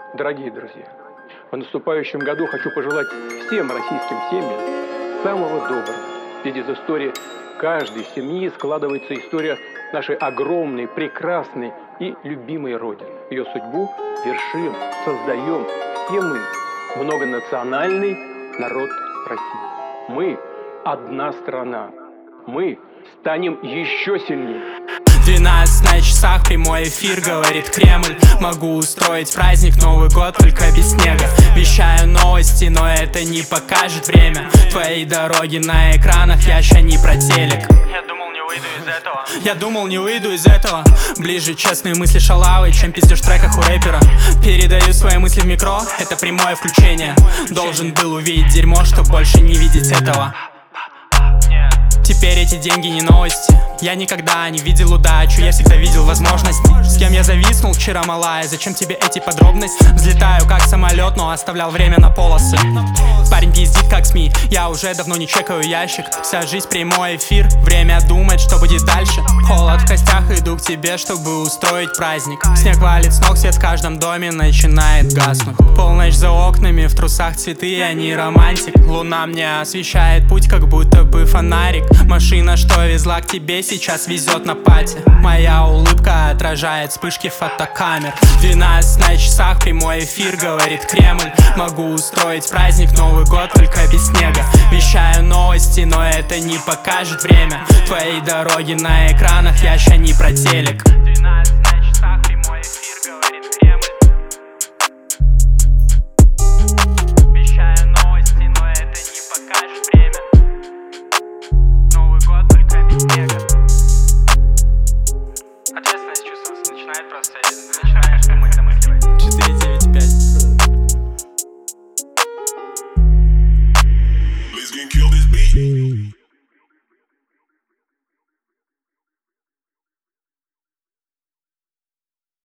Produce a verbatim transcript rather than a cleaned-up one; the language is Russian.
Дорогие друзья, в наступающем году хочу пожелать всем российским семьям самого доброго. Ведь из истории каждой семьи складывается история нашей огромной, прекрасной и любимой Родины. Ее судьбу вершим, создаем все мы, многонациональный народ России. Мы одна страна. Мы станем еще сильнее. двенадцать на часах, прямой эфир, говорит Кремль. Могу устроить праздник, Новый год, только без снега. Вещаю новости, но это не покажет время. Твои дороги на экранах, я ща не про телек. Я думал, не выйду из этого. Я думал, не выйду из этого. Ближе честные мысли шалавы, чем пиздишь в треках у рэпера. Передаю свои мысли в микро, это прямое включение. Должен был увидеть дерьмо, чтоб больше не видеть этого. Теперь эти деньги не новости. Я никогда не видел удачу, я всегда видел возможности. С кем я зависнул вчера, малая, зачем тебе эти подробности? Взлетаю как самолет, но оставлял время на полосы. Парень пиздит как СМИ, я уже давно не чекаю ящик. Вся жизнь прямой эфир, время думать, что будет дальше. Холод в костях, иду к тебе, чтобы устроить праздник. Снег валит с ног, свет в каждом доме начинает гаснуть. Полночь за окнами, в трусах цветы, я не романтик. Луна мне освещает путь, как будто бы фонарик. Машина, что везла к тебе, сейчас везет на пати. Моя улыбка отражает вспышки фотокамер. двенадцать на часах, прямой эфир, говорит Кремль. Могу устроить праздник, Новый год, только без снега. Вещаю новости, но это не покажет время. Твои дороги на экранах, я ща не про телек. двенадцать на часах, прямой эфир, говорит Кремль. Вещаю новости, но это не покажет время. Новый год, только без снега. Ответственность чувствуется, начинает просто, начинаешь думать, домысливать. четыре девять пять. Let's get kill this beat.